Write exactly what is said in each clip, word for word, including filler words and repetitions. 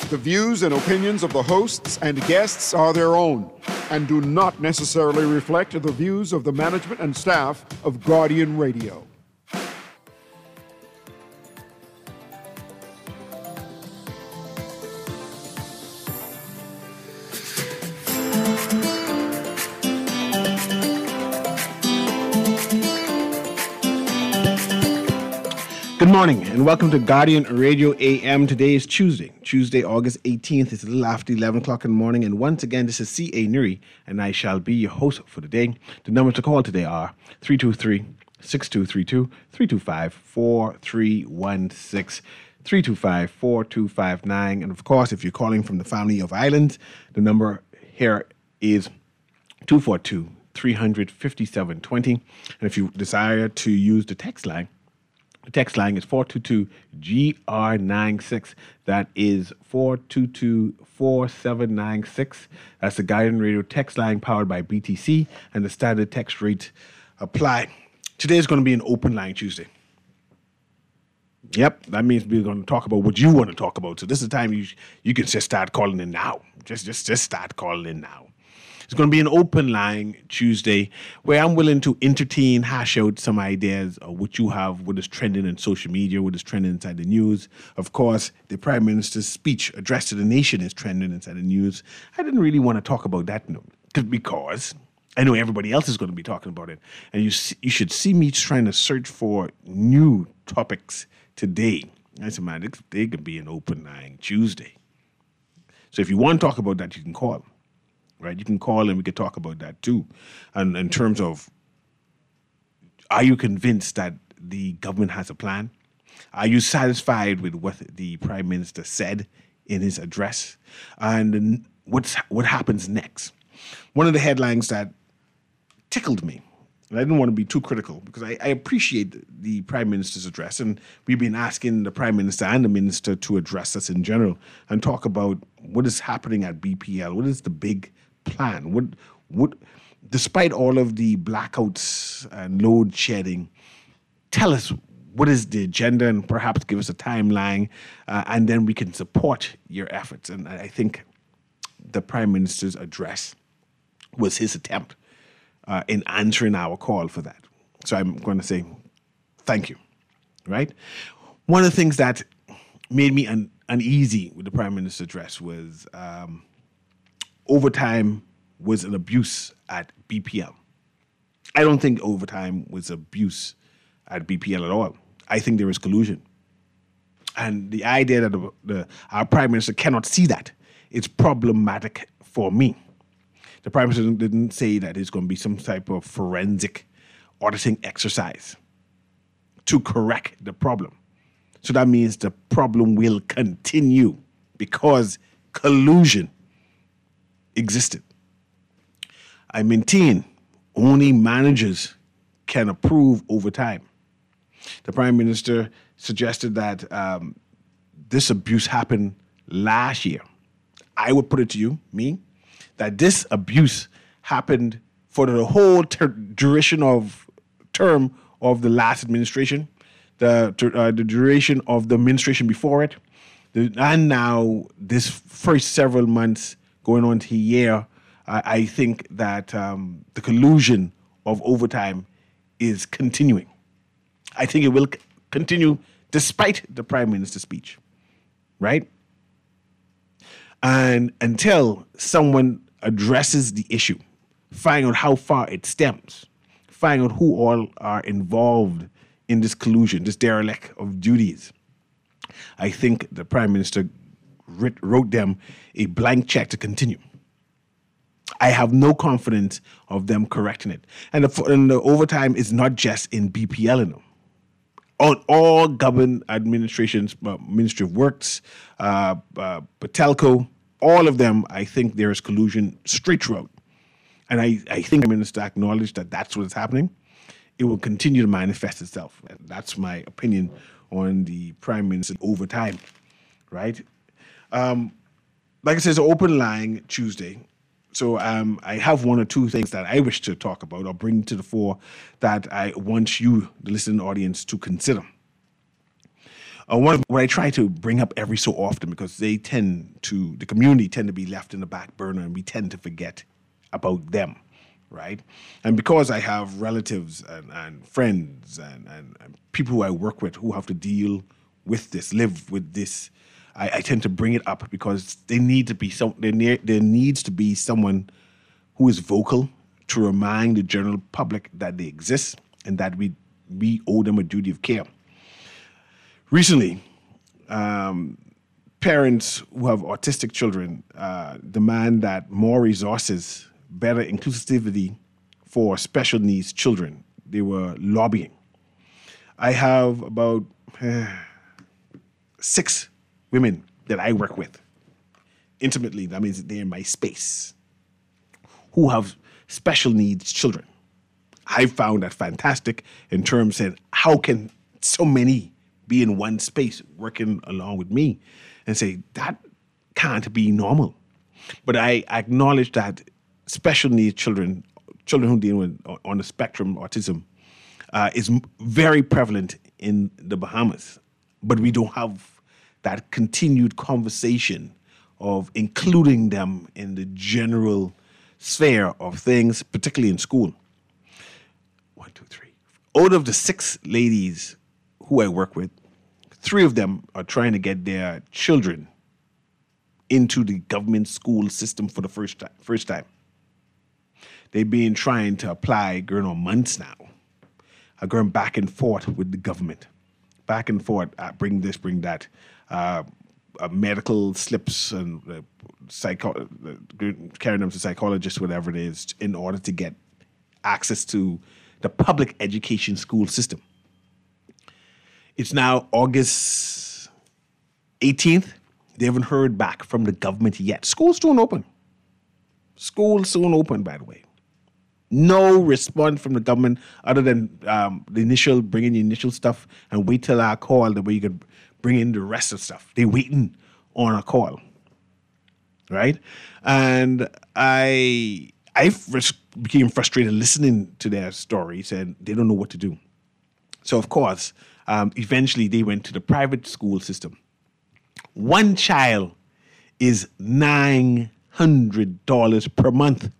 The views and opinions of the hosts and guests are their own and do not necessarily reflect the views of the management and staff of Guardian Radio. Good morning and welcome to Guardian Radio A M. Today is Tuesday, Tuesday, August eighteenth. It's a little after eleven o'clock in the morning. And once again, this is C A. Nuri, and I shall be your host for the day. The numbers to call today are three two three, six two three two, three two five, four three one six, three two five, four two five nine. And of course, if you're calling from the family of islands, the number here is two four two, three hundred, fifty-seven twenty. And if you desire to use the text line, the text line is four two two G R nine six. That is four two two, four seven nine six. That's the Guardian Radio text line powered by B T C, and the standard text rate apply. Today is going to be an open line Tuesday. Yep, that means we're going to talk about what you want to talk about. So this is the time you you can just start calling in now. Just just just start calling in now. It's going to be an open line Tuesday where I'm willing to entertain, hash out some ideas of what you have, what is trending in social media, what is trending inside the news. Of course, the Prime Minister's speech addressed to the nation is trending inside the news. I didn't really want to talk about that no, because I know everybody else is going to be talking about it. And you see, you should see me trying to search for new topics today. I said, man, they could be an open line Tuesday. So if you want to talk about that, you can call. Right, you can call and we can talk about that too. And in terms of, are you convinced that the government has a plan? Are you satisfied with what the Prime Minister said in his address? And what's what happens next? One of the headlines that tickled me, and I didn't want to be too critical because I, I appreciate the Prime Minister's address, and we've been asking the Prime Minister and the Minister to address us in general and talk about what is happening at B P L. What is the big plan? What, what, despite all of the blackouts and load shedding, tell us what is the agenda and perhaps give us a timeline, uh, and then we can support your efforts. And I think the Prime Minister's address was his attempt uh, in answering our call for that. So I'm going to say thank you, right? One of the things that made me un- uneasy with the Prime Minister's address was um, overtime was an abuse at B P L. I don't think overtime was abuse at B P L at all. I think there was collusion. And the idea that the, the, our Prime Minister cannot see that, it's problematic for me. The Prime Minister didn't say that it's going to be some type of forensic auditing exercise to correct the problem. So that means the problem will continue because collusion existed. I maintain only managers can approve overtime. The Prime Minister suggested that um, this abuse happened last year. I would put it to you, me, that this abuse happened for the whole ter- duration of term of the last administration, the uh, the duration of the administration before it, the, and now this first several months going on to a year. I, I think that um, the collusion of overtime is continuing. I think it will c- continue despite the Prime Minister's speech, right? And until someone addresses the issue, find out how far it stems, find out who all are involved in this collusion, this derelict of duties, I think the Prime Minister writ- wrote them a blank check to continue. I have no confidence of them correcting it. And the, and the overtime is not just in B P L, you know. On all government administrations, uh, Ministry of Works, uh, uh, Patelco, all of them, I think there is collusion straight throughout. And I, I think the Minister acknowledged that that's what's happening. It will continue to manifest itself. And that's my opinion on the Prime Minister overtime, right? Um, like I said, it's an open line Tuesday. So um, I have one or two things that I wish to talk about or bring to the fore that I want you, the listening audience, to consider. Uh, one of what I try to bring up every so often, because they tend to, the community tend to be left in the back burner, and we tend to forget about them, right? And because I have relatives and, and friends and, and, and people who I work with who have to deal with this, live with this, I, I tend to bring it up because they need to be some. There, ne- there needs to be someone who is vocal to remind the general public that they exist and that we we owe them a duty of care. Recently, um, parents who have autistic children uh, demand that more resources, better inclusivity for special needs children. They were lobbying. I have about uh, six women that I work with intimately. That means they're in my space, who have special needs children. I found that fantastic in terms of how can so many be in one space working along with me, and say that can't be normal. But I acknowledge that special needs children, children who deal with on the spectrum autism, uh, is very prevalent in the Bahamas. But we don't have that continued conversation of including them in the general sphere of things, particularly in school. One, two, three. Out of the six ladies who I work with, three of them are trying to get their children into the government school system for the first time. First time. They've been trying to apply, going on months now, are going back and forth with the government, back and forth, uh, bring this, bring that, uh, uh, medical slips and uh, psycho- uh, carrying them to psychologists, whatever it is, in order to get access to the public education school system. It's now August eighteenth. They haven't heard back from the government yet. School's soon open. School's soon open, by the way. No response from the government other than um, the initial, bring in the initial stuff and wait till I call the way you could bring in the rest of stuff. They're waiting on a call, right? And I I became frustrated listening to their stories, and they don't know what to do. So, of course, um, eventually they went to the private school system. One child is nine hundred dollars per month.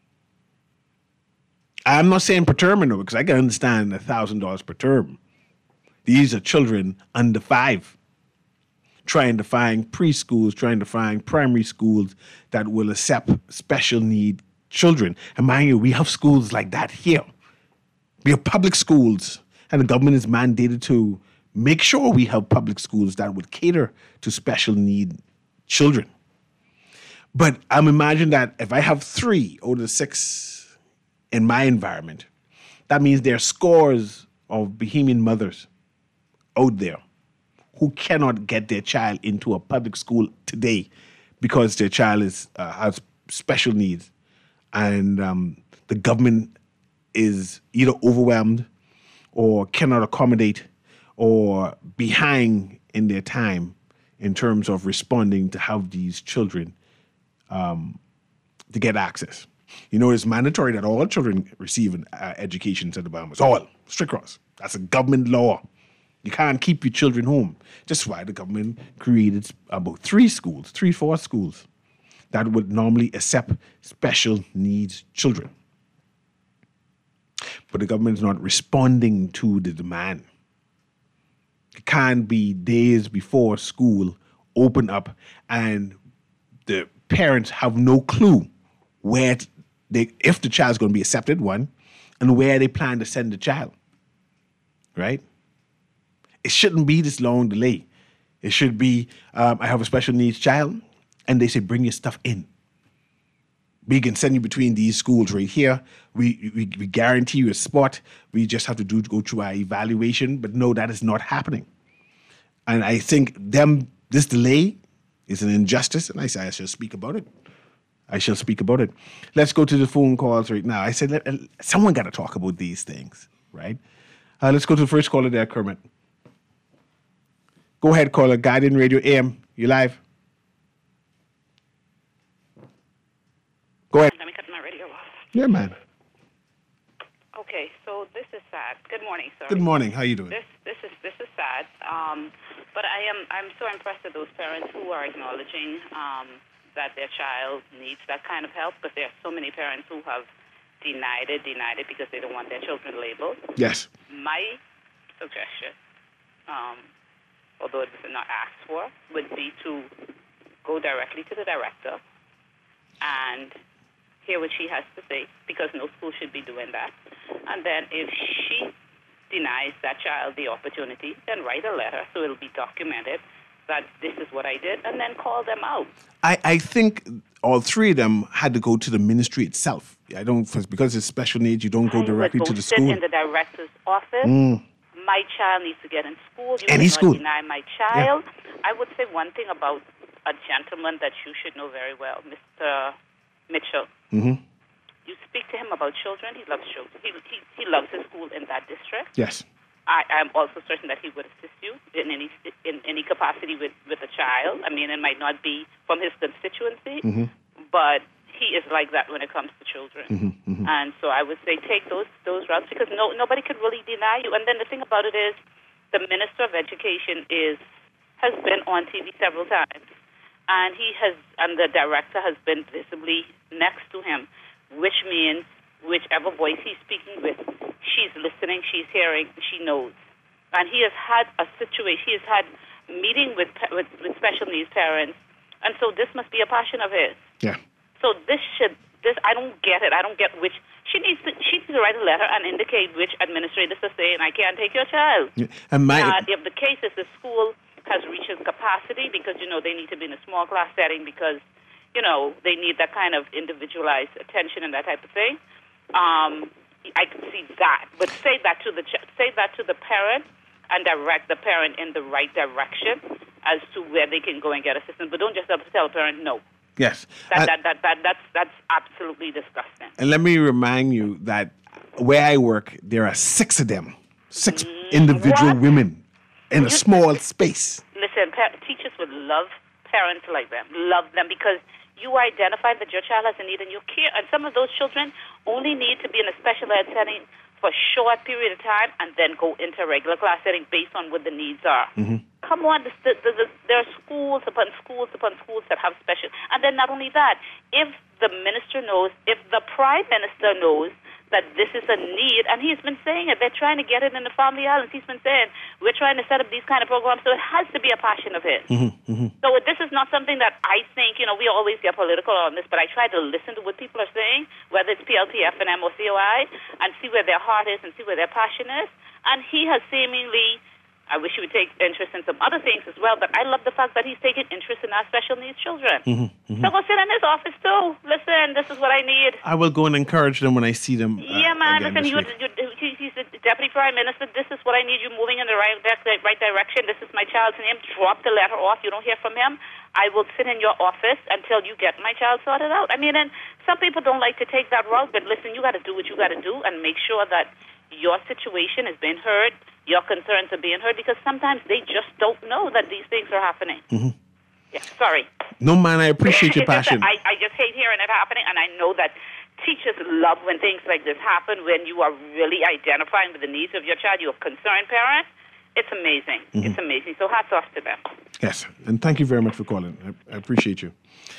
I'm not saying per term, no, because I can understand one thousand dollars per term. These are children under five, trying to find preschools, trying to find primary schools that will accept special need children. And mind you, we have schools like that here. We have public schools, and the government is mandated to make sure we have public schools that would cater to special need children. But I'm imagining that if I have three out of the six in my environment, that means there are scores of Bahamian mothers out there who cannot get their child into a public school today because their child is uh, has special needs, and um, the government is either overwhelmed or cannot accommodate or behind in their time in terms of responding to have these children um, to get access. You know, it's mandatory that all children receive an uh, education in the Bahamas. All, straight across. That's a government law. You can't keep your children home. Just why the government created about three schools, three, four schools that would normally accept special needs children. But the government is not responding to the demand. It can't be days before school open up and the parents have no clue where they, if the child's going to be accepted, one, and where they plan to send the child, right? It shouldn't be this long delay. It should be, um, I have a special needs child, and they say, bring your stuff in. We can send you between these schools right here. We, we we guarantee you a spot. We just have to do go through our evaluation. But no, that is not happening. And I think them this delay is an injustice, and I say I shall speak about it. I shall speak about it. Let's go to the phone calls right now. I said, let, uh, someone got to talk about these things, right? Uh, let's go to the first caller there, Kermit. Go ahead, caller. Guardian Radio A M. You live? Go ahead. Let me cut my radio off. Yeah, man. Okay, so this is sad. Good morning, sir. Good morning. How you doing? This this is this is sad. Um, But I am I'm so impressed with those parents who are acknowledging um, that their child needs that kind of help, because there are so many parents who have denied it, denied it because they don't want their children labeled. Yes. My suggestion, um, although it was not asked for, would be to go directly to the director and hear what she has to say, because no school should be doing that. And then if she denies that child the opportunity, then write a letter so it'll be documented that this is what I did, and then call them out. I, I think all three of them had to go to the ministry itself. I don't, because it's special needs, you don't go I directly would to go the sit school. in the director's office. Mm. My child needs to get in school. You Any cannot school. deny my child. Yeah. I would say one thing about a gentleman that you should know very well, Mister Mitchell. Mm-hmm. You speak to him about children. He loves children. He he, he loves his school in that district. Yes. I am also certain that he would assist you in any in any capacity with, with a child. I mean, it might not be from his constituency, mm-hmm. but he is like that when it comes to children. Mm-hmm, mm-hmm. And so I would say take those those routes, because no nobody could really deny you. And then the thing about it is, the Minister of Education is has been on T V several times, and he has and the director has been visibly next to him, which means whichever voice he's speaking with, she's listening, she's hearing, she knows. And he has had a situation, he has had meeting with, with with special needs parents, and so this must be a passion of his. Yeah. So this should, this I don't get it. I don't get which, she needs to, she needs to write a letter and indicate which administrators are saying, I can't take your child. Yeah. And my, uh, if the case is the school has reached its capacity, because, you know, they need to be in a small class setting because, you know, they need that kind of individualized attention and that type of thing. Um, I can see that, but say that to the ch- say that to the parent and direct the parent in the right direction as to where they can go and get assistance. But don't just tell a parent no. Yes. That, Uh, that, that, that, that's that's absolutely disgusting. And let me remind you that where I work, there are six of them, six Mm, individual what? women in a You- small space. Listen, pa- teachers would love parents like them, love them, because you identify that your child has a need and you care. And some of those children only need to be in a special ed setting for a short period of time and then go into a regular class setting based on what the needs are. Mm-hmm. Come on, the, the, the, there are schools upon schools upon schools that have special. And then not only that, if the minister knows, if the prime minister knows that this is a need, and he's been saying it, they're trying to get it in the family islands. He's been saying, we're trying to set up these kind of programs, so it has to be a passion of his. Mm-hmm, mm-hmm. So this is not something that I think, you know, we always get political on this, but I try to listen to what people are saying, whether it's P L T, F N M, or C O I, and see where their heart is and see where their passion is. And he has seemingly, I wish he would take interest in some other things as well, but I love the fact that he's taking interest in our special needs children. Mm-hmm, mm-hmm. So go sit in his office too. Listen, this is what I need. I will go and encourage them when I see them. Uh, Yeah, man. again Listen, this you, week. you, he's the deputy prime minister. This is what I need. You moving in the right, right direction. This is my child's name. Drop the letter off. You don't hear from him. I will sit in your office until you get my child sorted out. I mean, and some people don't like to take that route, but listen, you got to do what you got to do and make sure that your situation is being heard, your concerns are being heard, because sometimes they just don't know that these things are happening. Mm-hmm. Yeah, sorry. No, man, I appreciate your It's just that passion. I, I just hate hearing it happening, and I know that teachers love when things like this happen, when you are really identifying with the needs of your child, you're a concerned parent. It's amazing. Mm-hmm. It's amazing. So hats off to them. Yes, and thank you very much for calling. I, I appreciate you.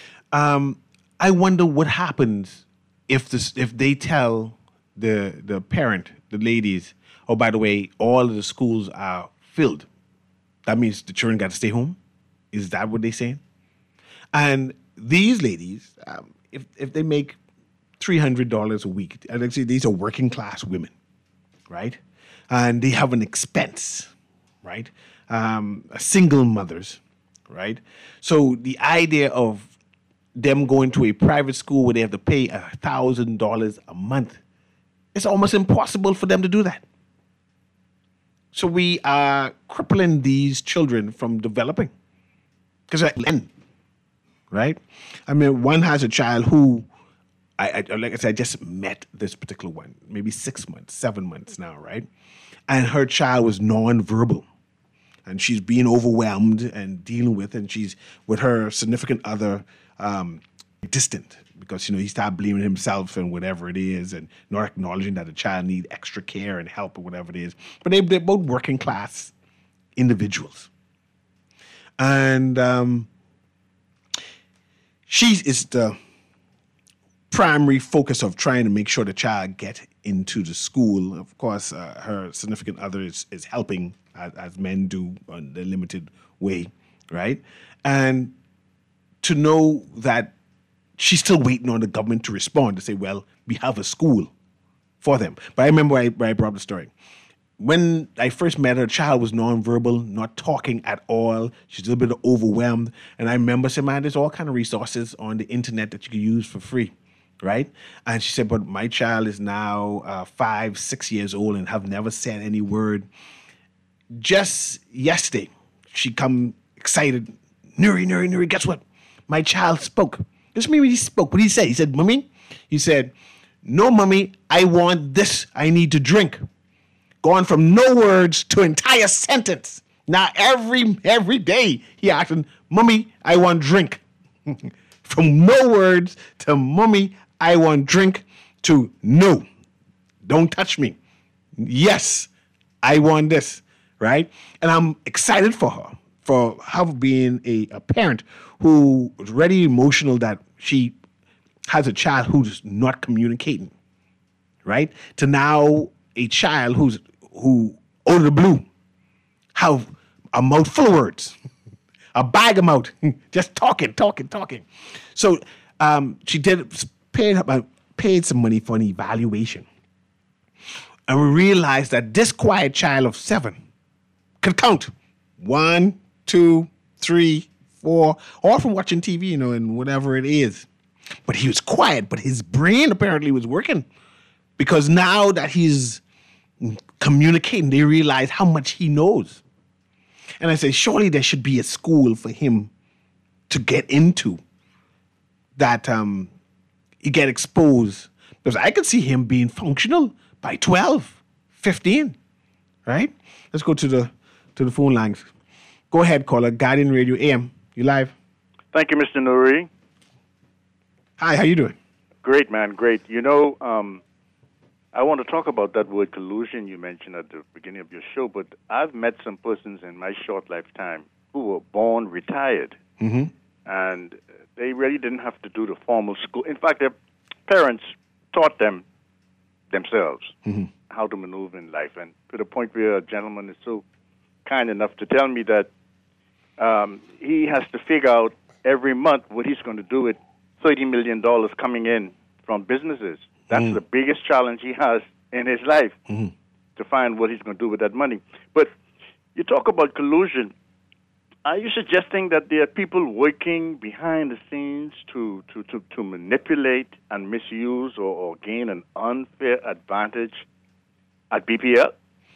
Um, I wonder what happens if this, if they tell the the parent, the ladies, oh, by the way, all of the schools are filled. That means the children got to stay home? Is that what they're saying? And these ladies, um, if if they make three hundred dollars a week, and actually these are working class women, right? And they have an expense, right? Um, single mothers, right? So the idea of them going to a private school where they have to pay one thousand dollars a month, it's almost impossible for them to do that. So we are crippling these children from developing. Because, right? I mean, one has a child who, I, I like I said, I just met this particular one, maybe six months, seven months now, right? And her child was nonverbal. And she's being overwhelmed and dealing with, and she's with her significant other um, distant, because, you know, he started blaming himself and whatever it is, and not acknowledging that the child needs extra care and help or whatever it is. But they, they're both working class individuals, And um, she is the primary focus of trying to make sure the child get into the school. Of course, uh, her significant other is, is helping, as, as men do in the limited way, right? And to know that she's still waiting on the government to respond, to say, well, we have a school for them. But I remember I, I brought up the story. When I first met her, the child was nonverbal, not talking at all. She's a little bit overwhelmed. And I remember saying, man, there's all kind of resources on the internet that you can use for free, right? And she said, but my child is now uh, five, six years old and have never said any word. Just yesterday, she come excited, Nuri, Nuri, Nuri, guess what? My child spoke. This means he spoke. What did he say? He said, Mommy, he said, no, Mommy, I want this. I need to drink. Going from no words to entire sentence. Now, every every day, he asking, Mommy, I want drink. From no words to, Mommy, I want drink, to no, don't touch me. Yes, I want this, right? And I'm excited for her, for her being a, a parent who is really emotional that she has a child who's not communicating, right? To now a child who's who, out of the blue, have a mouth full of words, a bag of mouth, just talking, talking, talking. So um, she did paid paid some money for an evaluation, and we realized that this quiet child of seven could count one, two, three, four, all from watching T V, you know, and whatever it is. But he was quiet, but his brain apparently was working, because now that he's communicating, they realize how much he knows. And I said, surely there should be a school for him to get into, that um, he get exposed. Because I could see him being functional by twelve, fifteen, right? Let's go to the to the phone lines. Go ahead, caller. Guardian Radio A M. You live? Thank you, Mister Nuri. Hi, how you doing? Great, man, great. You know, um, I want to talk about that word collusion you mentioned at the beginning of your show, but I've met some persons in my short lifetime who were born retired, mm-hmm. and they really didn't have to do the formal school. In fact, their parents taught them themselves mm-hmm. how to maneuver in life, and to the point where a gentleman is so kind enough to tell me that um, he has to figure out every month what he's going to do with thirty million dollars coming in from businesses. That's mm-hmm. the biggest challenge he has in his life, mm-hmm. to find what he's going to do with that money. But you talk about collusion. Are you suggesting that there are people working behind the scenes to, to, to, to manipulate and misuse or, or gain an unfair advantage at B P L?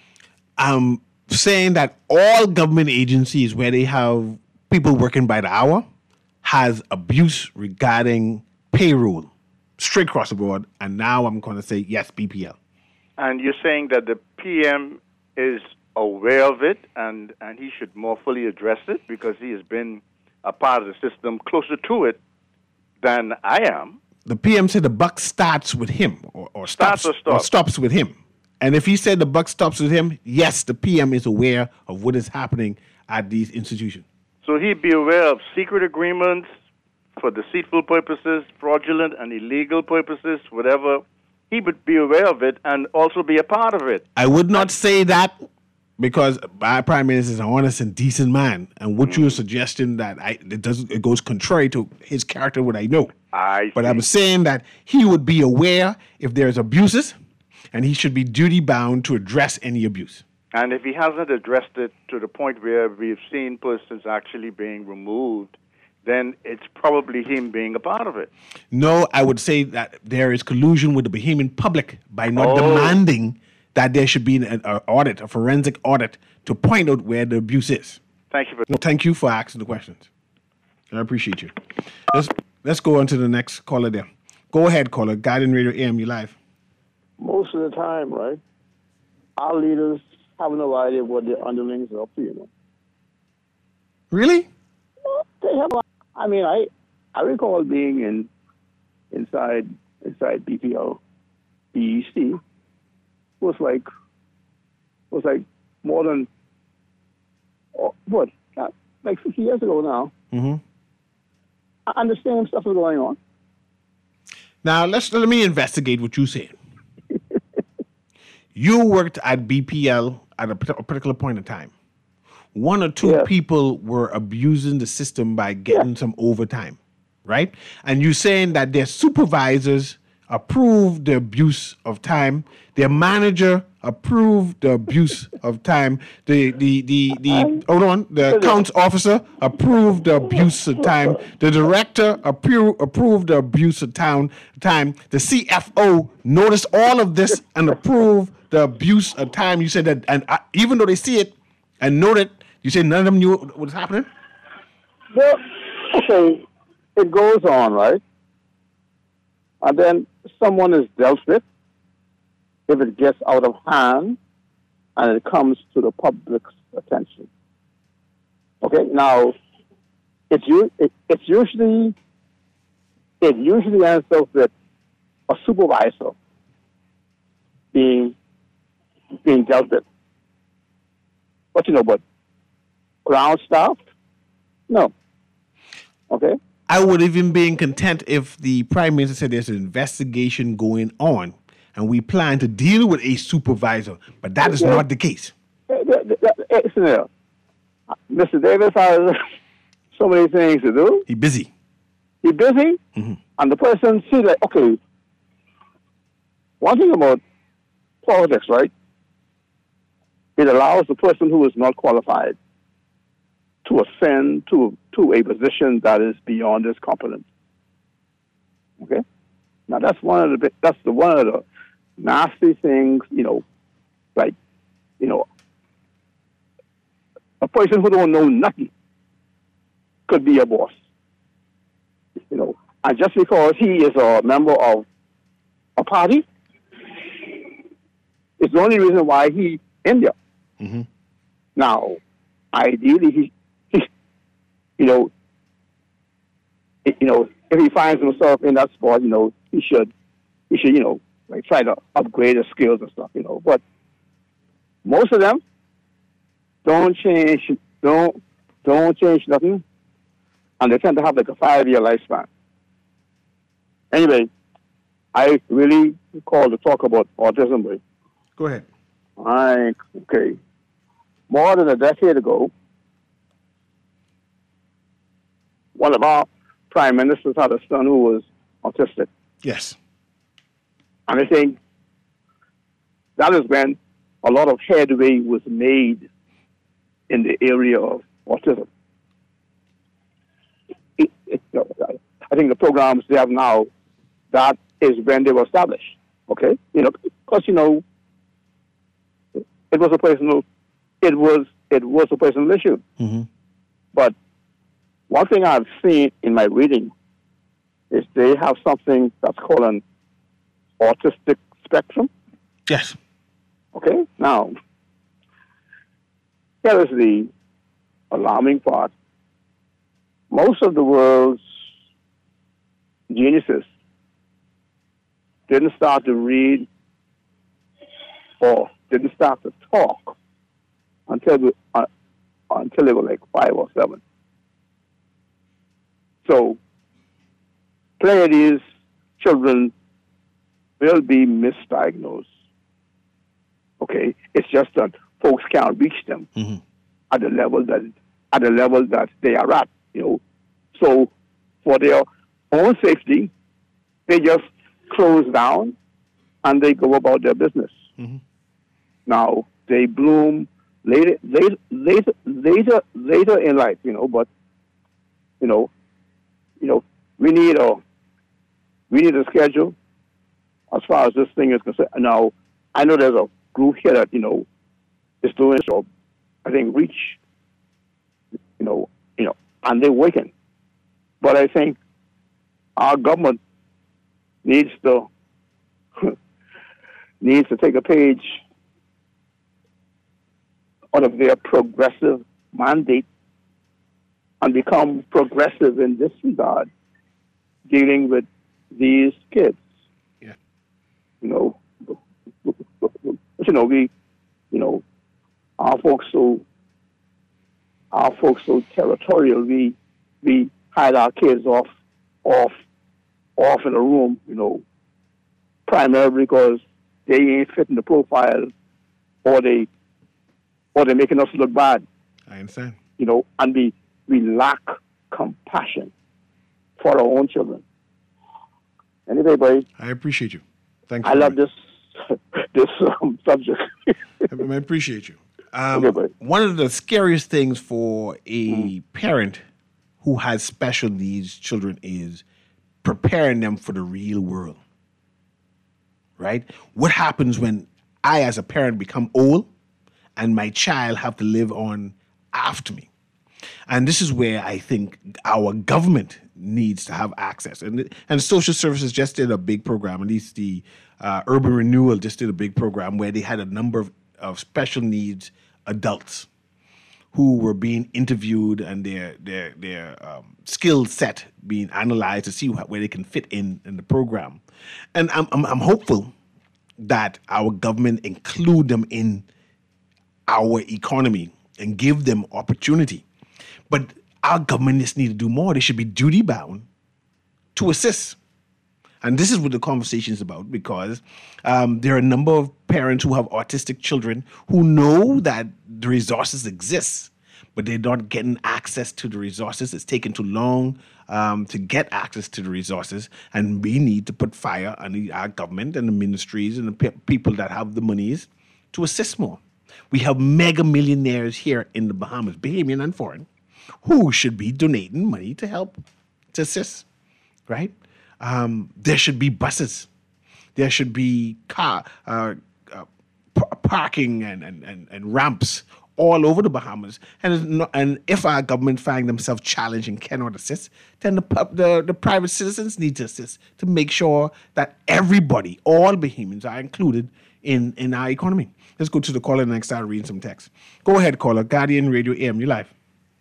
I'm saying that all government agencies where they have people working by the hour has abuse regarding payroll straight across the board. And now I'm going to say, yes, B P L. And you're saying that the P M is aware of it, and, and he should more fully address it because he has been a part of the system closer to it than I am. The P M said the buck starts with him, or, or stops, Starts or stops. or stops with him. And if he said the buck stops with him, yes, the P M is aware of what is happening at these institutions. So he'd be aware of secret agreements for deceitful purposes, fraudulent and illegal purposes, whatever. He would be aware of it and also be a part of it. I would not say that, because our Prime Minister is an honest and decent man, and what mm. you're suggesting that I, it doesn't it goes contrary to his character, what I know. I but see. I'm saying that he would be aware if there's abuses, and he should be duty bound to address any abuse. And if he hasn't addressed it to the point where we've seen persons actually being removed, then it's probably him being a part of it. No, I would say that there is collusion with the Bahamian public by not Oh. demanding that there should be an, an audit, a forensic audit, to point out where the abuse is. Thank you for No, thank you for asking the questions. I appreciate you. Let's let's go on to the next caller there. Go ahead, caller. Guardian Radio A M, you live. Most of the time, right, our leaders have no idea what their underlings are up to, you know. Really? Well, they have. I mean, I I recall being in inside inside B P O, B E C, was like was like more than oh, what not, like fifty years ago now. Mm-hmm. And the same stuff is going on. Now, let's let me investigate what you said. You worked at B P L at a particular point in time. One or two yes. people were abusing the system by getting yes. some overtime, right? And you're saying that their supervisors approved the abuse of time, their manager approved the abuse of time, the the the the hold on, the accounts officer approved the abuse of time, the director appro- approved the abuse of time, time, the C F O noticed all of this and approved the abuse of time. You said that, and uh, even though they see it and know it, you said none of them knew what was happening? Well, okay, it goes on, right? And then someone is dealt with if it gets out of hand and it comes to the public's attention. Okay, now it's it, it's usually it usually ends up with a supervisor being being dealt with. But you know, but ground staff, no. Okay. I would even be content if the Prime Minister said there's an investigation going on and we plan to deal with a supervisor, but that is yeah. not the case. Mister Davis has so many things to do. He's busy. He's busy, mm-hmm. and the person sees like, okay, one thing about politics, right? It allows the person who is not qualified to ascend to to a position that is beyond his competence. Okay, now that's one of the that's the one of the nasty things, you know, like you know, a person who don't know nothing could be a boss. You know, and just because he is a member of a party, it's the only reason why he in there. Mm-hmm. Now, ideally, he. You know, it, you know, if he finds himself in that spot, you know, he should, he should, you know, like try to upgrade his skills and stuff, you know. But most of them don't change, don't, don't change nothing, and they tend to have like a five-year lifespan. Anyway, I really called to talk about autism. But go ahead. I okay. More than a decade ago, one of our prime ministers had a son who was autistic. Yes. And I think that is when a lot of headway was made in the area of autism. It, it, I think the programs they have now, that is when they were established. Okay? You know, because, you know, it was a personal, it was, it was a personal issue. Mm-hmm. But one thing I've seen in my reading is they have something that's called an autistic spectrum. Yes. Okay? Now, here is the alarming part. Most of the world's geniuses didn't start to read or didn't start to talk until, uh, until they were like five or seven. So, plenty of these children will be misdiagnosed. Okay, it's just that folks can't reach them mm-hmm. at the level that at the level that they are at. You know, so for their own safety, they just close down and they go about their business. Mm-hmm. Now they bloom later, later, later, later, later in life. You know, but you know. You know, we need a we need a schedule as far as this thing is concerned. Now, I know there's a group here that you know is doing so. I think reach, you know, you know, and they're working. But I think our government needs to needs to take a page out of their progressive mandate and become progressive in this regard, dealing with these kids. Yeah. You know, you know, we, you know, our folks who our folks so territorial. We we hide our kids off off off in a room, you know, primarily because they ain't fitting the profile, or they or they're making us look bad. I understand. You know, and we we lack compassion for our own children. Anyway, boys, I appreciate you. Thank you. I love this this um, subject. I appreciate you. Um, Okay, buddy. one of the scariest things for a Mm. parent who has special needs children is preparing them for the real world. Right? What happens when I, as a parent, become old and my child have to live on after me? And this is where I think our government needs to have access. And and social services just did a big program, at least the uh, Urban Renewal just did a big program where they had a number of, of special needs adults who were being interviewed and their their their um, skill set being analyzed to see where they can fit in in the program. And I'm I'm, I'm hopeful that our government include them in our economy and give them opportunity. But our government just need to do more. They should be duty bound to assist. And this is what the conversation is about, because um, there are a number of parents who have autistic children who know that the resources exist, but they're not getting access to the resources. It's taking too long um, to get access to the resources, and we need to put fire on the, our government and the ministries and the pe- people that have the monies to assist more. We have mega millionaires here in the Bahamas, Bahamian and foreign, who should be donating money to help, to assist, right? Um, there should be buses. There should be car uh, uh, p- parking and, and, and, and ramps all over the Bahamas. And it's not, and if our government find themselves challenged and cannot assist, then the, pub- the the private citizens need to assist to make sure that everybody, all Bahamians, are included in, in our economy. Let's go to the caller and I start reading some text. Go ahead, caller. Guardian Radio A M, you live.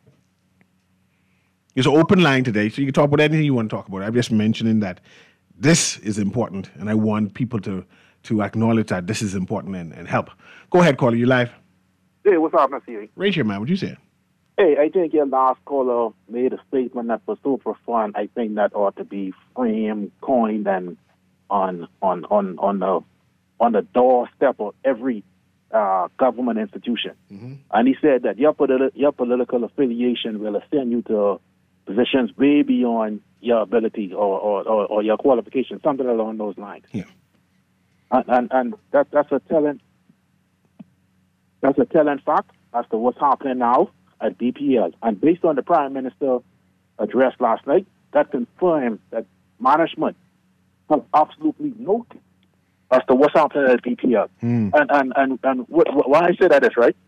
It's an open line today, so you can talk about anything you want to talk about. I'm just mentioning that this is important, and I want people to to acknowledge that this is important and, and help. Go ahead, caller. You live. Hey, what's up, Mister Raise your man. What you say? Hey, I think your last caller made a statement that was so profound. I think that ought to be framed, coined, and on on on on the on the doorstep of every uh, government institution. Mm-hmm. And he said that your politi- your political affiliation will ascend you to positions way beyond your ability or, or, or, or your qualifications, something along those lines. Yeah. And and, and that that's a telling that's a telling fact as to what's happening now at B P L. And based on the Prime Minister address last night, that confirmed that management has absolutely no clue as to what's happening at B P L. Mm. And and and, and what, what, why I say that is, right,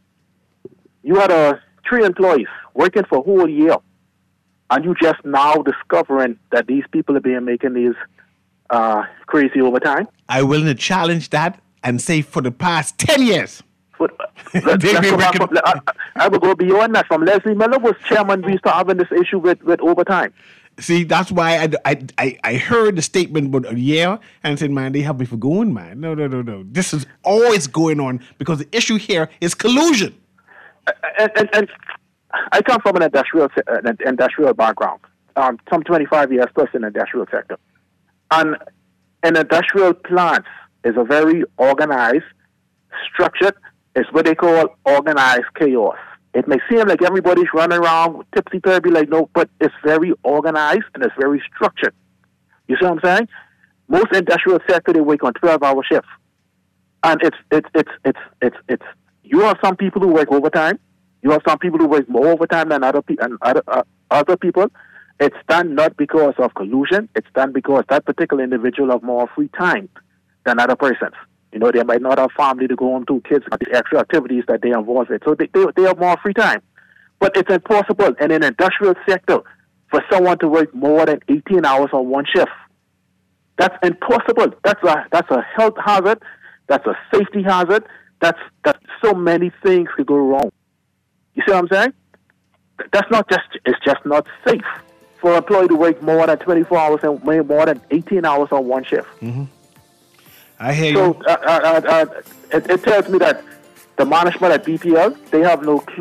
you had uh, three employees working for a whole year, and you just now discovering that these people are being making these uh, crazy overtime. I willing to challenge that and say for the past ten years. But, let's, let's go back from, I, I will go beyond that. From Leslie Miller was chairman, we started having this issue with, with overtime. See, that's why I, I, I, I heard the statement about a year and said, man, they have me for going, man. No, no, no, no. This is always going on because the issue here is collusion. And, and, and I come from an industrial an industrial background, um, some twenty-five years plus in the industrial sector. And an industrial plant is a very organized, structured, it's what they call organized chaos. It may seem like everybody's running around tipsy-turvy, like no, but it's very organized and it's very structured. You see what I'm saying? Most industrial sector, they work on twelve-hour shifts. And it's, it's, it's, it's, it's, it's, you have some people who work overtime. You have some people who work more overtime than other, pe- and other, uh, other people. It's done not because of collusion. It's done because that particular individual have more free time than other persons. You know, they might not have family to go home to, kids, these extra activities that they are involved with. So they, they, they have more free time. But it's impossible in an industrial sector for someone to work more than eighteen hours on one shift. That's impossible. That's a, that's a health hazard. That's a safety hazard. That's, that's so many things could go wrong. You see what I'm saying? That's not just, it's just not safe for an employee to work more than twenty-four hours and more than eighteen hours on one shift. Mm-hmm. I hear so, you. Uh, uh, uh, it, it tells me that the management at B P L, they have no clue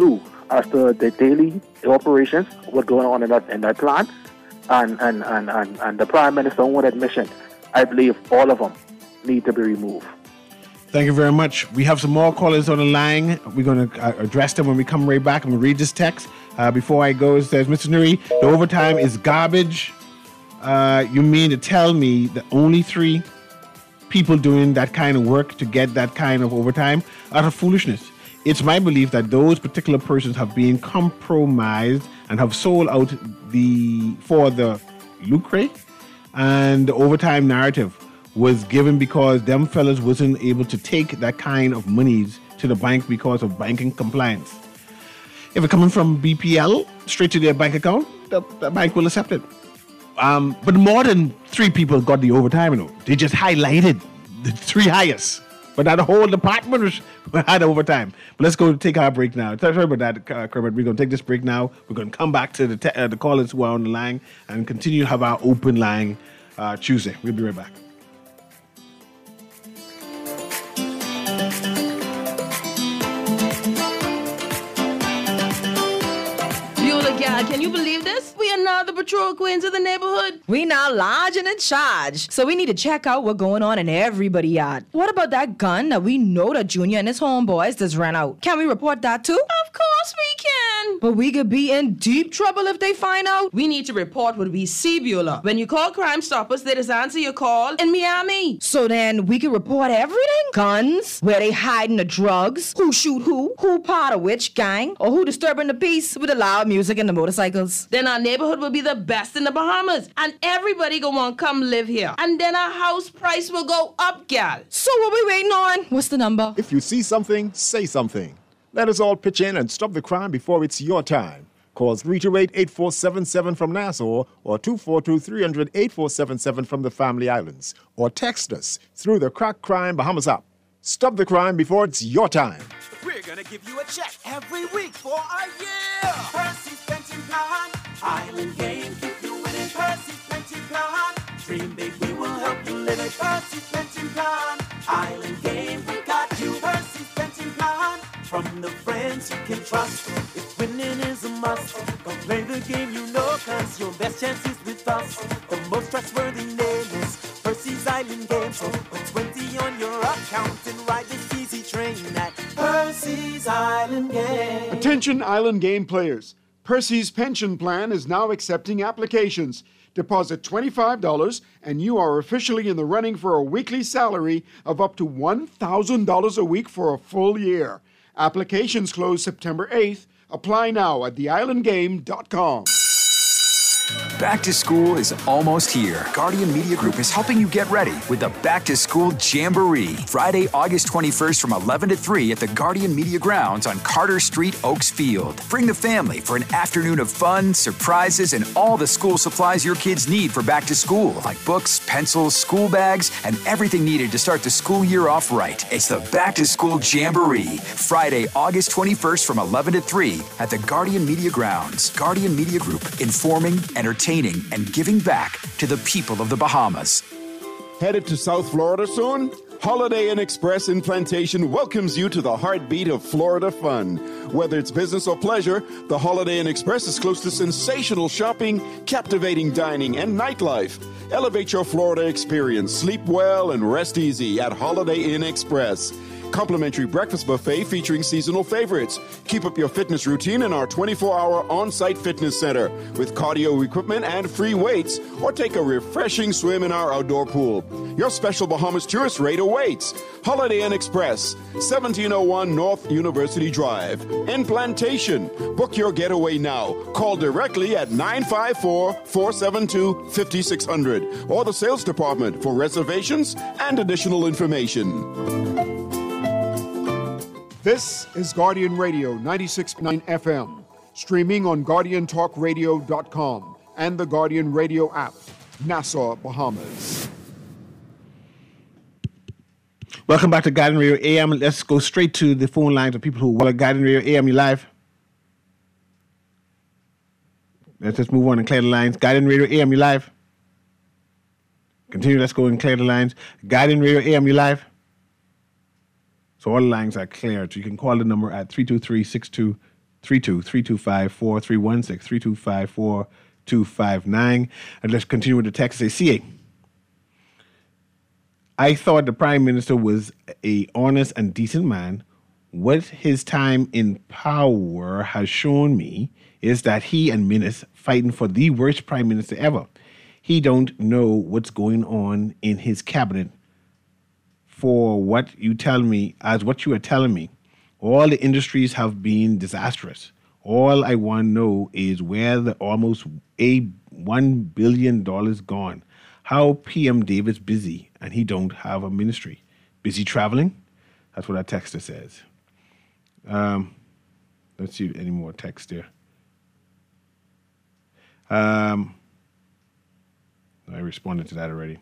as to the daily operations, what's going on in that in that plant, and and, and, and, and the Prime Minister's own admission, I believe all of them need to be removed. Thank you very much. We have some more callers on the line. We're going to uh, address them when we come right back. I'm going to read this text. Uh, before I go, it says, Mister Nuri, the overtime is garbage. Uh, you mean to tell me that only three people doing that kind of work to get that kind of overtime? Utter foolishness. It's my belief that those particular persons have been compromised and have sold out the for the lucre, and the overtime narrative was given because them fellas wasn't able to take that kind of monies to the bank because of banking compliance. If it's coming from B P L straight to their bank account, the, the bank will accept it. Um, but more than three people got the overtime, you know. They just highlighted the three highest. But not the whole department was, had overtime. But let's go take our break now. Sorry about that, uh, Kermit. We're going to take this break now. We're going to come back to the te- uh, the callers who are on the line and continue to have our open line uh, Tuesday. We'll be right back. Gal, can you believe this? We are now the patrol queens of the neighborhood. We now large and in charge. So we need to check out what's going on in everybody's yard. What about that gun that we know that Junior and his homeboys just ran out? Can we report that too? Of course we can. But we could be in deep trouble if they find out. We need to report what we see, Beulah. When you call Crime Stoppers, they just answer your call in Miami. So then we can report everything? Guns, where they hiding the drugs, who shoot who, who part of which gang, or who disturbing the peace with the loud music and the motorcycles. Then our neighborhood will be the best in the Bahamas, and everybody gonna want to come live here. And then our house price will go up, gal. So what we waiting on? What's the number? If you see something, say something. Let us all pitch in and stop the crime before it's your time. Call three two eight, eight four seven seven from Nassau or two four two, three hundred, eight four seven seven from the Family Islands. Or text us through the Crack Crime Bahamas app. Stop the crime before it's your time. We're gonna give you a check every week for a year. Percy's Pension Plan, Island Game, keep you winning. Percy's Pension Plan, dream big, we will help you live it. Percy's Pension Plan, Island Game, we got you. Percy's Pension Plan, from the friends you can trust. If winning is a must, go play the game you know, cause your best chance is with us. The most trustworthy name is Percy's Island Game. So put twenty on your account and ride this easy train at Percy's Island Game. Attention Island Game players. Percy's Pension Plan is now accepting applications. Deposit twenty-five dollars and you are officially in the running for a weekly salary of up to one thousand dollars a week for a full year. Applications close September eighth. Apply now at the island game dot com. Back to school is almost here. Guardian Media Group is helping you get ready with the Back to School Jamboree. Friday, August twenty-first from eleven to three at the Guardian Media Grounds on Carter Street, Oaks Field. Bring the family for an afternoon of fun, surprises, and all the school supplies your kids need for back to school, like books, pencils, school bags, and everything needed to start the school year off right. It's the Back to School Jamboree. Friday, August twenty-first from eleven to three at the Guardian Media Grounds. Guardian Media Group, informing, entertaining, and giving back to the people of the Bahamas. Headed to South Florida soon? Holiday Inn Express in Plantation welcomes you to the heartbeat of Florida fun. Whether it's business or pleasure, the Holiday Inn Express is close to sensational shopping, captivating dining, and nightlife. Elevate your Florida experience. Sleep well and rest easy at Holiday Inn Express. Complimentary breakfast buffet featuring seasonal favorites. Keep up your fitness routine in our twenty-four hour on-site fitness center with cardio equipment and free weights, or take a refreshing swim in our outdoor pool. Your special Bahamas tourist rate awaits. Holiday Inn Express, seventeen oh one North University Drive, in Plantation. Book your getaway now. Call directly at nine five four, four seven two, five six zero zero or the sales department for reservations and additional information. This is Guardian Radio ninety-six point nine F M, streaming on guardian talk radio dot com and the Guardian Radio app, Nassau, Bahamas. Welcome back to Guardian Radio A M. Let's go straight to the phone lines of people who want Guardian Radio A M. You live? Let's just move on and clear the lines. Guardian Radio A M. You live? Continue. Let's go and clear the lines. Guardian Radio A M. You live? So all the lines are cleared. So you can call the number at three two three, six two three two, three two five, four three one six, three two five, four two five nine. And let's continue with the text. Say, C A. I thought the Prime Minister was a honest and decent man. What his time in power has shown me is that he and Minnis fighting for the worst Prime Minister ever. He don't know what's going on in his cabinet. For what you tell me, as what you are telling me, all the industries have been disastrous. All I want to know is where the almost a one billion dollars gone. How P M David's busy and he don't have a ministry. Busy traveling? That's what our texter says. Um, let's see any more text there. Um, I responded to that already.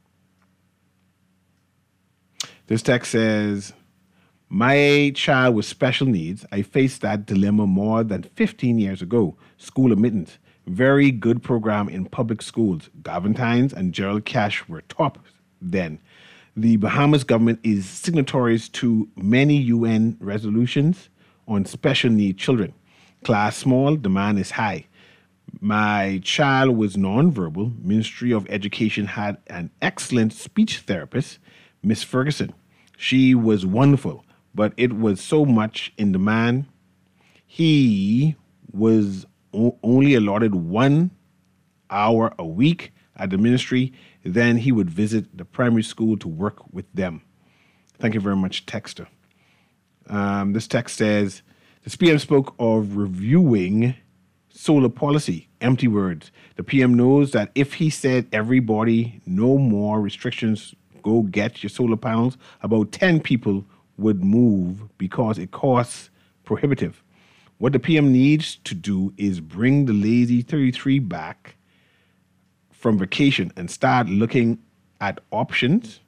This text says, my child with special needs, I faced that dilemma more than fifteen years ago. School admittance, very good program in public schools. Galvantines and Gerald Cash were top then. The Bahamas government is signatories to many U N resolutions on special need children. Class small, demand is high. My child was nonverbal. Ministry of Education had an excellent speech therapist, Miss Ferguson. She was wonderful, but it was so much in demand. He was o- only allotted one hour a week at the ministry. Then he would visit the primary school to work with them. Thank you very much, texter. Um, this text says, the P M spoke of reviewing solar policy. Empty words. The P M knows that if he said everybody, no more restrictions, go get your solar panels, about ten people would move because it costs prohibitive. What the P M needs to do is bring the lazy thirty-three back from vacation and start looking at options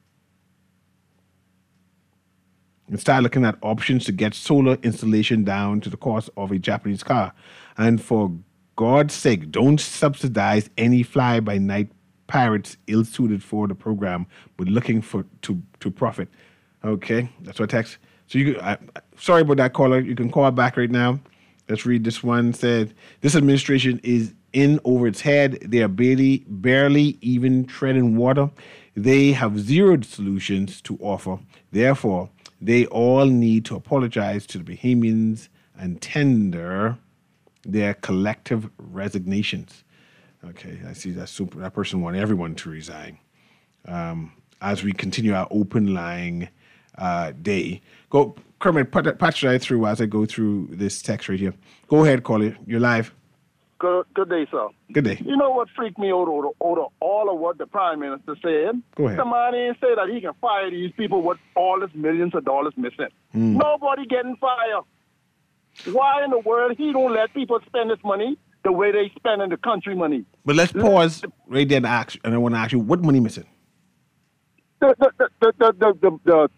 and start looking at options to get solar installation down to the cost of a Japanese car. And for God's sake, don't subsidize any fly-by-night pirates ill-suited for the program but looking for to, to profit. Okay, that's what text. So you, I, sorry about that, caller. You can call back right now. Let's read this one. Said, this administration is in over its head. They are barely, barely even treading water. They have zero solutions to offer. Therefore, they all need to apologize to the Bahamians and tender their collective resignations. Okay, I see that super. That person wants everyone to resign. Um, as we continue our open line uh, day, go Kermit, pat, patch right through as I go through this text right here. Go ahead, call it. You're live. Good, good day, sir. Good day. You know what freaked me out over, over all of what the Prime Minister said? Go ahead. The man ain't say that he can fire these people with all this millions of dollars missing. Mm. Nobody getting fired. Why in the world he don't let people spend this money the way they spending the country money? But let's pause right there and ask, and I want to ask you, what money missing? The the the the the, the, the, the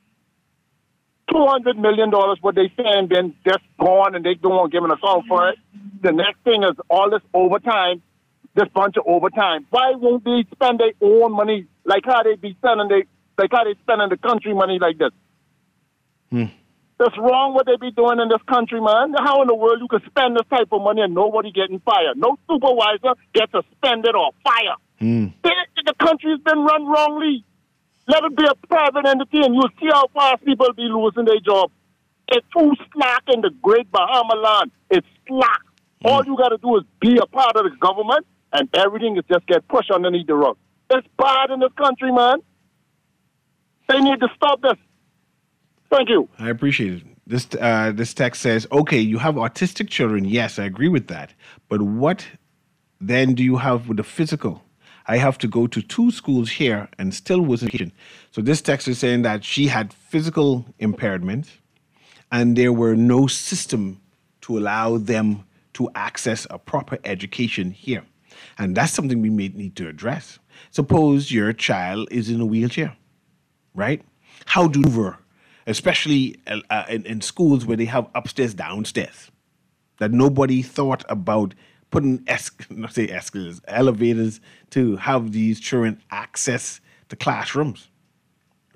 two hundred million dollars what they saying been just gone and they don't want to give an account for it. The next thing is all this overtime, this bunch of overtime. Why won't they spend their own money like how they be spending they like how they spending the country money like this? Hmm. That's wrong what they be doing in this country, man. How in the world you can spend this type of money and nobody getting fired? No supervisor gets suspended or fired. Hmm. The, the country's been run wrongly. Let it be a private entity and you'll see how fast people be losing their job. It's too slack in the great Bahama land. It's slack. Mm. All you got to do is be a part of the government and everything is just get pushed underneath the rug. It's bad in this country, man. They need to stop this. Thank you. I appreciate it. This uh, this text says, okay, you have autistic children. Yes, I agree with that. But what then do you have with the physical? I have to go to two schools here and still wasn't. So this text is saying that she had physical impairment and there were no system to allow them to access a proper education here. And that's something we may need to address. Suppose your child is in a wheelchair, right? How do you, especially uh, in, in schools where they have upstairs, downstairs, that nobody thought about putting es- not say escalators, elevators to have these children access the classrooms,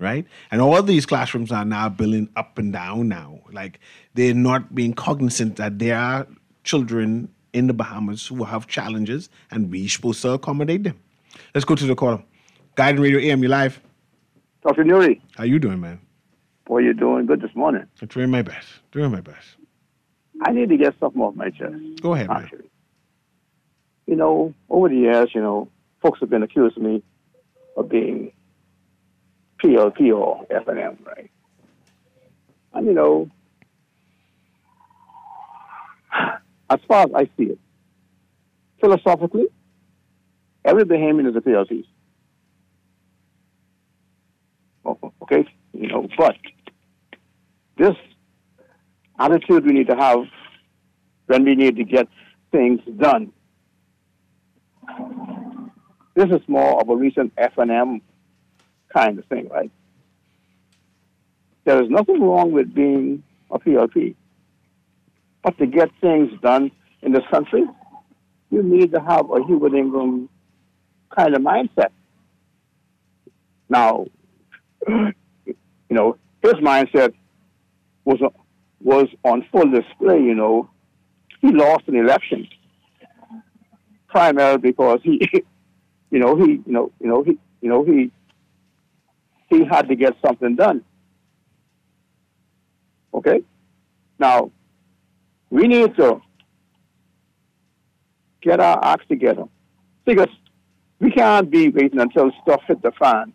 right? And all these classrooms are now building up and down now. Like they're not being cognizant that there are children in the Bahamas who have challenges and we're supposed to accommodate them. Let's go to the caller. Guiding Radio A M, you live. Doctor Nuri. How you doing, man? Boy, you're doing good this morning. I'm doing my best. Doing my best. I need to get something off my chest. Go ahead, actually. Man. You know, over the years, you know, folks have been accusing me of being P L P or F N M, right? And, you know, as far as I see it, philosophically, every Bahamian is a P L P. Okay? You know, but this attitude we need to have when we need to get things done. This is more of a recent F and M kind of thing, right? There is nothing wrong with being a P L P. But to get things done in this country, you need to have a Hubert Ingram kind of mindset. Now, you know, his mindset was was on full display, you know. He lost an election primarily because he, you know, he, you know, you know, he, you know, he, he had to get something done. Okay? Now, we need to get our acts together because we can't be waiting until stuff hit the fan.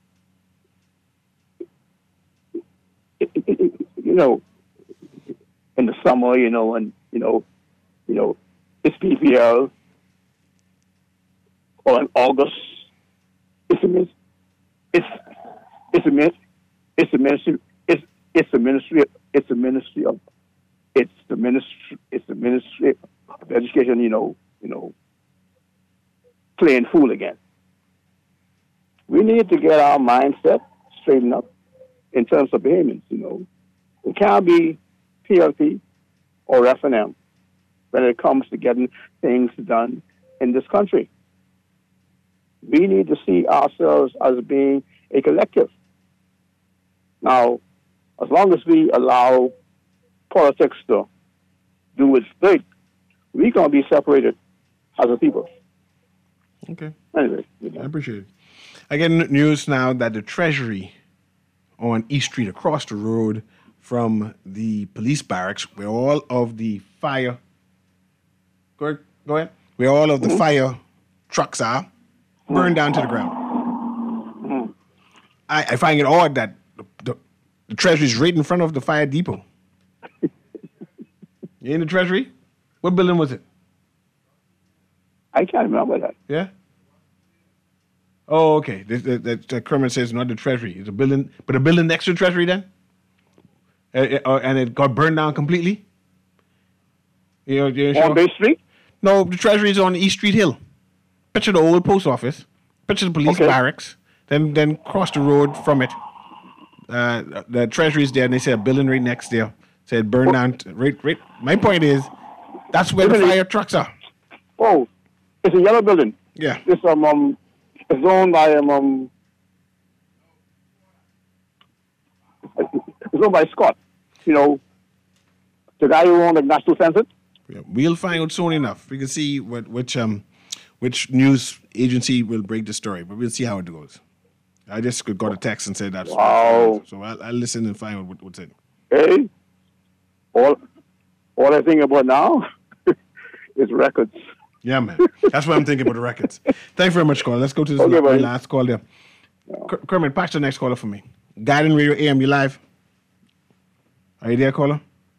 You know, in the summer, you know, and you know, you know, it's P P L, or in August, it's a min- it's it's a min- it's a ministry it's it's a ministry it's a ministry of it's the ministry it's the ministry of education. You know, you know, playing fool again. We need to get our mindset straightened up in terms of Bahamians. You know, it can't be P L P or F and M when it comes to getting things done in this country. We need to see ourselves as being a collective. Now, as long as we allow politics to do its thing, we're going to be separated as a people. Okay. Anyway, you know. I appreciate it. I get news now that the Treasury on East Street across the road from the police barracks, where all of the fire, go ahead, go ahead, where all of the mm-hmm. fire trucks are, burned down to the ground. Mm-hmm. I, I find it odd that the, the, the Treasury is right in front of the fire depot. You in the Treasury? What building was it? I can't remember that. Yeah? Oh, okay. The, the, the, the Kermit says not the Treasury. It's a building, but a building next to the Treasury then? Uh, uh, and it got burned down completely? You know, you know, on Bay Street? No, the Treasury is on East Street Hill. Picture the old post office. Picture the police okay. barracks. Then then cross the road from it. Uh, the Treasury is there, and they say a building right next there. Said burn down. T- right, right. My point is, that's where Isn't the fire it? trucks are. Oh, it's a yellow building. Yeah. It's um, um it's owned by um, um it's owned by Scott. You know, the guy who owned the National Census. Yeah, we'll find out soon enough. We can see what which um which news agency will break the story, but we'll see how it goes. I just got a text and said that's wow. So I'll, I'll listen and find out what, what's it. Hey, all all I think about now is records. Yeah, man. That's what I'm thinking about the records. Thanks very much, caller. Let's go to this okay, la- buddy. last call there. No. K- Kermit, patch the next caller for me. Guiding Radio A M, you live? Are you there, caller?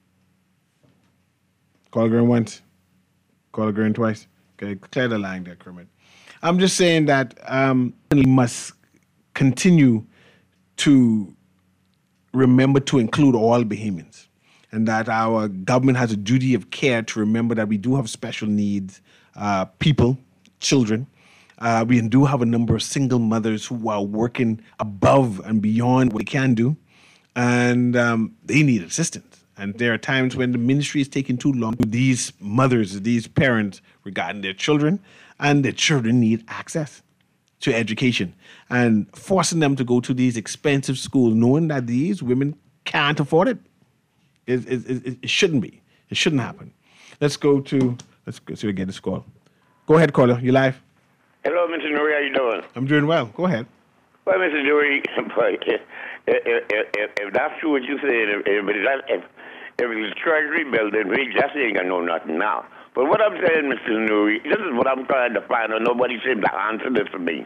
Caller going once. Caller going twice. Okay, clear the line there, Kermit. I'm just saying that um, we must continue to remember to include all Bahamians, and that our government has a duty of care to remember that we do have special needs uh, people, children. Uh, we do have a number of single mothers who are working above and beyond what they can do, and um, they need assistance. And there are times when the ministry is taking too long to these mothers, these parents regarding their children, and their children need access. to education and forcing them to go to these expensive schools, knowing that these women can't afford it. It, it, it, it shouldn't be. It shouldn't happen. Let's go to, let's go see if we get this call. Go ahead, caller. You live? Hello, Mister Nuri. How you doing? I'm doing well. Go ahead. Well, Mister Nuri, if, if, if, if that's true what you say, if, if, if, if it's a treasury building, we just ain't gonna know nothing now. But what I'm saying, Mister Nuri, this is what I'm trying to find out. Nobody seems to answer this for me.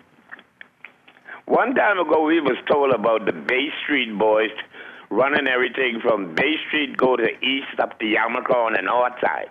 One time ago, we was told about the Bay Street boys running everything from Bay Street, go to east, up to Yamaka on the north side.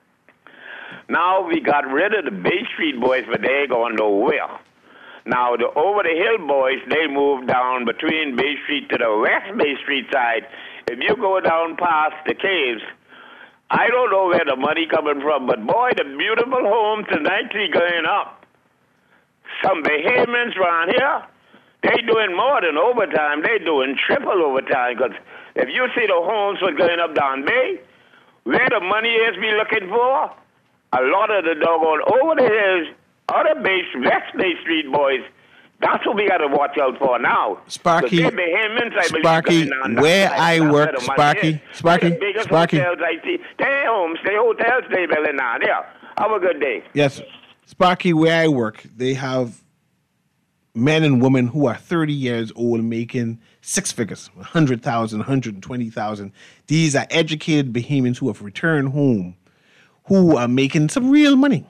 Now we got rid of the Bay Street boys, but they ain't going nowhere. Now the over the hill boys, they moved down between Bay Street to the West Bay Street side. If you go down past the caves, I don't know where the money coming from, but boy, the beautiful homes tonight is going up. Some behemoths around here, they doing more than overtime. They doing triple overtime, because if you see the homes what's going up down Bay, where the money is we looking for, a lot of the doggone over the hills, other Bay, West Bay Street boys, that's what we got to watch out for now. Sparky, Sparky, where I work, Sparky, Sparky, Sparky. Hotels I see, they homes, they hotels, they building down there. Have a good day. Yes, Sparky, where I work, they have men and women who are thirty years old making six figures, one hundred thousand, one hundred twenty thousand. These are educated Bahamians who have returned home, who are making some real money,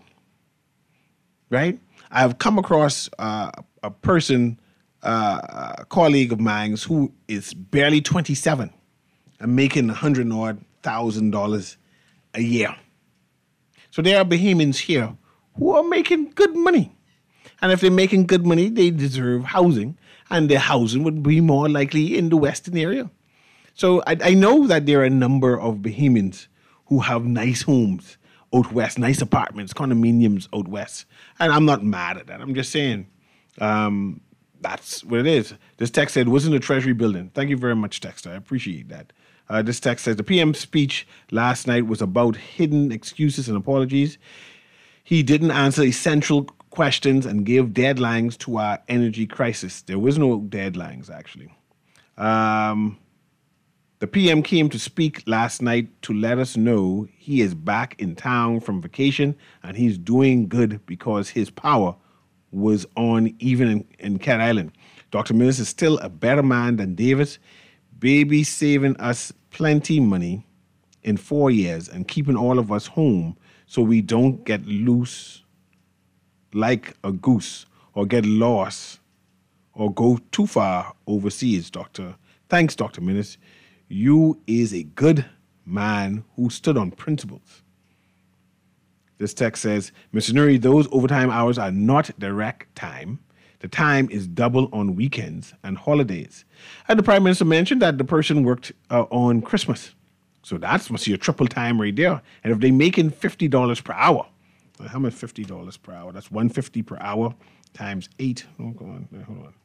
right? I've come across uh, a person, uh, a colleague of mine, who is barely twenty-seven and making one hundred odd thousand dollars a year. So there are Bahamians here who are making good money. And if they're making good money, they deserve housing. And their housing would be more likely in the Western area. So I, I know that there are a number of Bahamians who have nice homes out west, nice apartments, condominiums out west. And I'm not mad at that. I'm just saying um, that's what it is. This text said, wasn't a Treasury building. Thank you very much, texter. I appreciate that. Uh, this text says, the P M's speech last night was about hidden excuses and apologies. He didn't answer essential questions and gave deadlines to our energy crisis. There was no deadlines, actually. Um, the P M came to speak last night to let us know he is back in town from vacation and he's doing good because his power was on even in, in Cat Island. Doctor Mills is still a better man than Davis. Baby saving us plenty money in four years and keeping all of us home so we don't get loose like a goose or get lost or go too far overseas, Doctor. Thanks, Doctor Minnis. You is a good man who stood on principles. This text says, Mister Nuri, those overtime hours are not direct time. The time is double on weekends and holidays. And the Prime Minister mentioned that the person worked uh, on Christmas. So that's must be a triple time right there. And if they're making fifty dollars per hour, how much fifty dollars per hour? That's one hundred fifty dollars per hour times eight. Oh, go on. Hold on.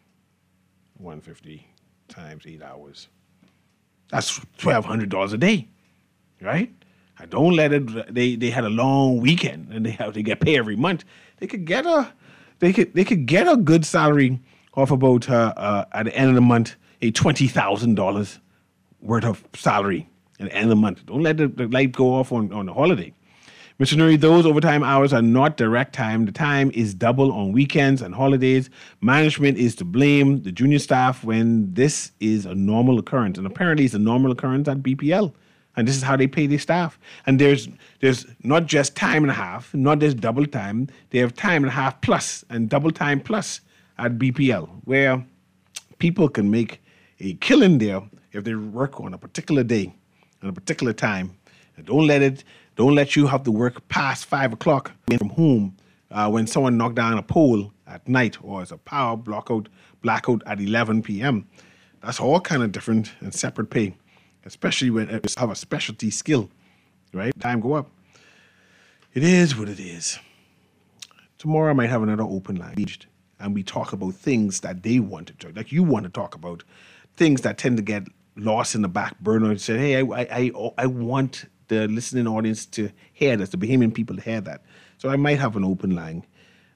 one hundred fifty times eight hours. That's twelve hundred dollars a day, right? I don't let it. They they had a long weekend and they have to get paid every month. They could get a they could they could get a good salary off about uh, uh, at the end of the month a twenty thousand dollars worth of salary at the end of the month. Don't let the, the light go off on on the holiday. Mister Nuri, those overtime hours are not direct time. The time is double on weekends and holidays. Management is to blame the junior staff when this is a normal occurrence. And apparently it's a normal occurrence at B P L. And this is how they pay their staff. And there's there's not just time and a half, not just double time. They have time and a half plus and double time plus at B P L, where people can make a killing there if they work on a particular day, on a particular time. And don't let it... Don't let you have to work past five o'clock from home uh, when someone knocked down a pole at night or as a power blackout, blackout at eleven p.m. That's all kind of different and separate pay, especially when you have a specialty skill, right? Time go up. It is what it is. Tomorrow I might have another open line and we talk about things that they want to talk, like you want to talk about, things that tend to get lost in the back burner and say, hey, I, I, I, I want the listening audience to hear this, the Bahamian people to hear that. So I might have an open line.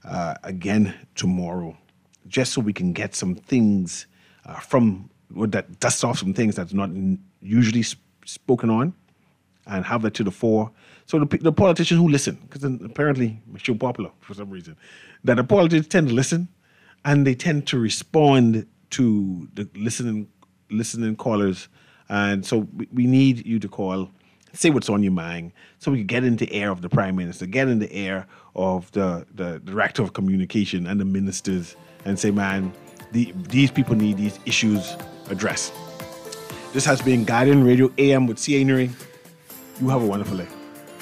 uh, again tomorrow, just so we can get some things uh, from, or that dust off some things that's not usually sp- spoken on, and have that to the fore. So the, the politicians who listen, because apparently it's so popular for some reason, that the politicians tend to listen, and they tend to respond to the listening listening callers. And so we, we need you to call, say what's on your mind, so we can get in the air of the Prime Minister, get in the air of the, the Director of Communication and the ministers, and say, man, the, these people need these issues addressed. This has been Guardian Radio A M with C A. Nuri. You have a wonderful day.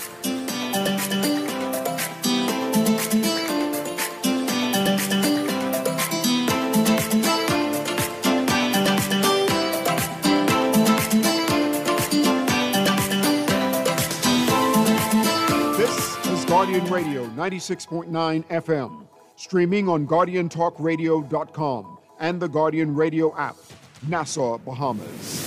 Guardian Radio ninety-six point nine F M, streaming on guardian talk radio dot com and the Guardian Radio app, Nassau, Bahamas.